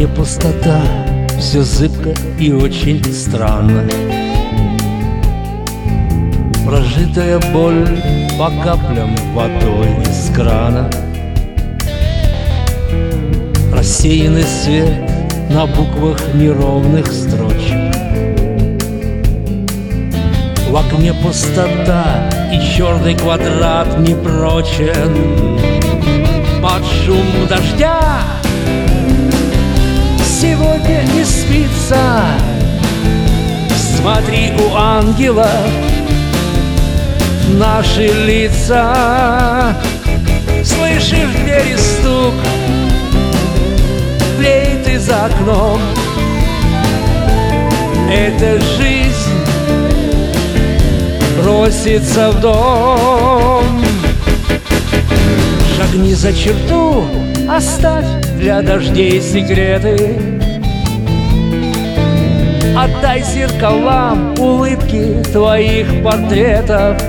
окне пустота, все зыбко и очень странно. Прожитая боль по каплям водой из крана. Рассеянный свет на буквах неровных строчек. В окне пустота, и черный квадрат не прочен. Под шум дождя сегодня не спится. Смотри, у ангела наши лица. Слышишь в двери стук флейты за окном. Эта жизнь просится в дом. Шагни за черту, оставь для дождей секреты. Отдай зеркалам улыбки твоих портретов.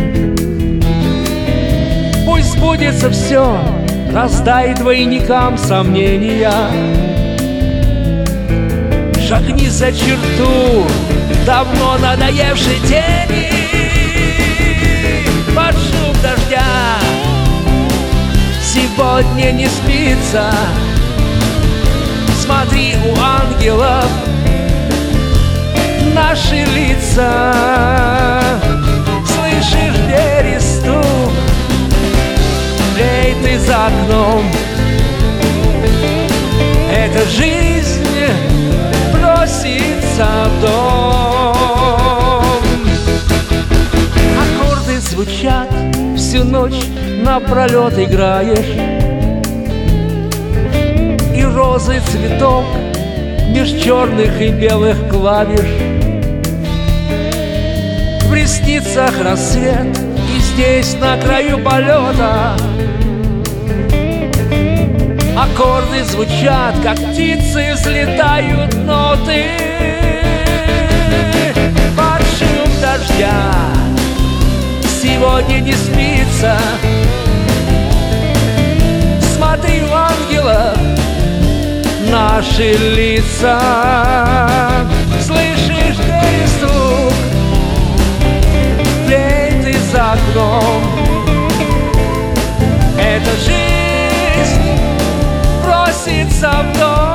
Пусть сбудется все, раздай двойникам сомнения. Шагни за черту давно надоевшей тени. Под шум дождя сегодня не спится. Смотри, у ангелов наши лица. Слышишь в двери стук флейты за окном. Эта жизнь просится в дом. Аккорды звучат, всю ночь напролет играешь. И розы цветок меж черных и белых клавиш. В ресницах рассвет, и здесь на краю полета аккорды звучат, как птицы взлетают ноты. Под шум дождя сегодня не спится. Смотри, у ангела наши лица. Слышишь двери стук флейты за окном. Эта жизнь просится в дом.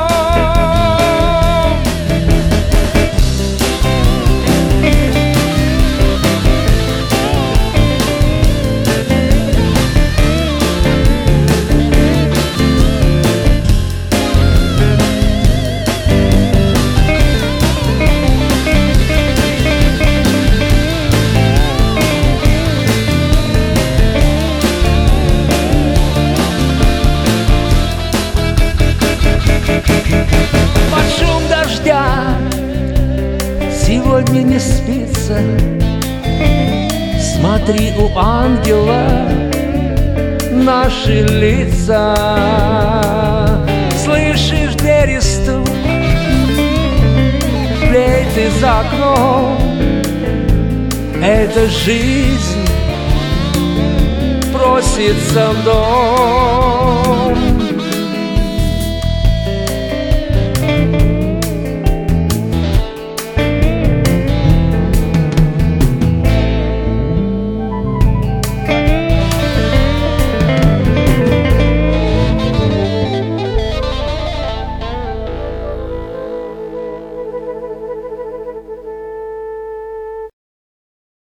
Под шум дождя сегодня не спится. Смотри, у ангела наши лица. Слышишь двери стук флейты за окном. Эта жизнь просится в дом.